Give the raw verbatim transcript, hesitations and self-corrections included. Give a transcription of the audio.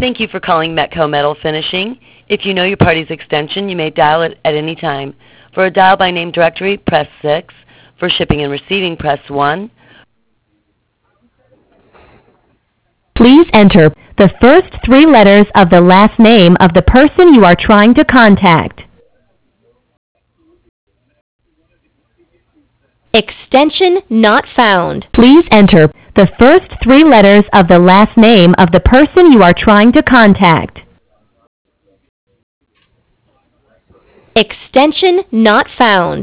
Thank you for calling Metco Metal Finishing. If you know your party's extension, you may dial it at any time. For a dial by name directory, press six. For shipping and receiving, press one. Please enter the first three letters of the last name of the person you are trying to contact. Extension not found. Please enter the first three letters of the last name of the person you are trying to contact. Extension not found.